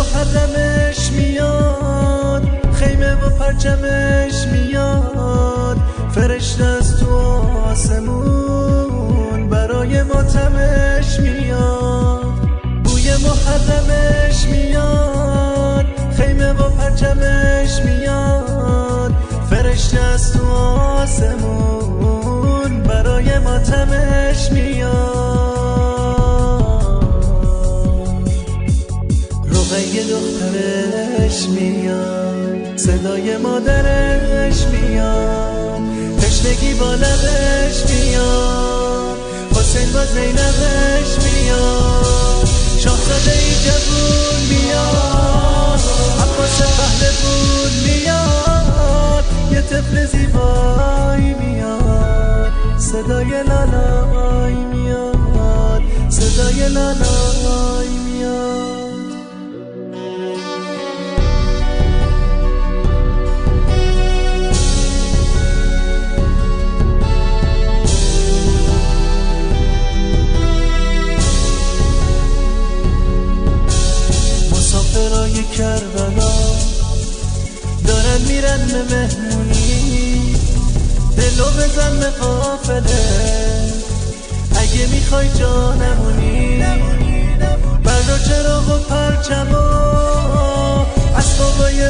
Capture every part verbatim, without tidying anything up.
محرمش میاد، خیمه و پرچمش میاد، فرشته از تو آسمون برای ماتمش میاد. بوی محرمش میاد، خیمه و پرچمش میاد، فرشته از تو آسمون برای ماتمش میاد. رقیه دخترش میاد، صدای مادرش میاد، تشنگی با لبش میاد، حسین با زینبش میاد، شاهزاده ای جوون میاد، عباس پهلوون میاد، یه طفل زیبایی میاد، صدای لالای میاد، صدای لالای میاد. مسافرای کربلا دارن میرن به مهمونی، دلو بزن به قافله اگه میخوای جا نمونی. برد و چراغ و پرچما، اسبابای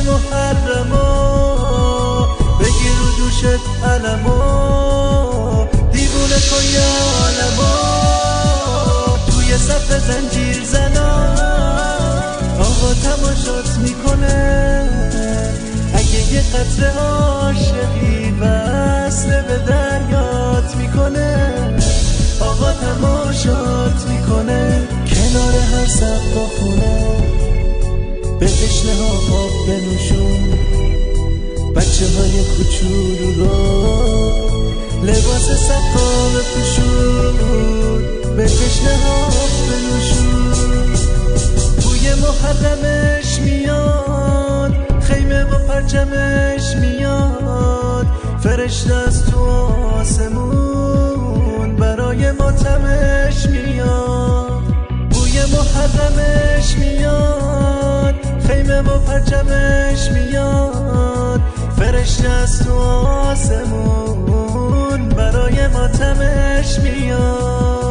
محرما، بگیر رو دوشت علما، دیوونه کن یا عالما، توی صف زنجیر زنا آقا تماشات میکنه، اگه یه قطره عاشقی وصله به دریات میکنه، آقا تماشات میکنه، کنار هر سقا خونه به تشنه ها آب بنوشون، بچه های کوچولو رو لباس سقا بپوشون، به تشنه ها آب بنوشون. بوی محرمش میاد، خیمه و پرچمش میاد، فرشته از تو آسمون برای ماتمش میاد. بوی محرمش میاد، خیمه و پرچمش میاد، فرشته از تو آسمون برای ماتمش میاد.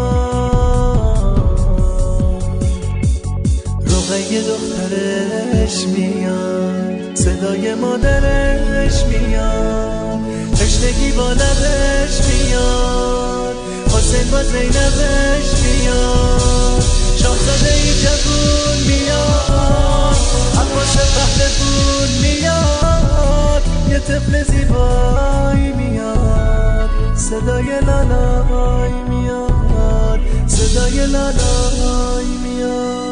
رقیه دخترش میاد، صدای مادرش میاد، تشنگی با لبش میاد، حسین با زینبش میاد، شاهزاده ای جوون میاد، عباس پهلوون میاد، یه طفل زیبایی میاد، صدای لالای میاد، صدای لالای میاد.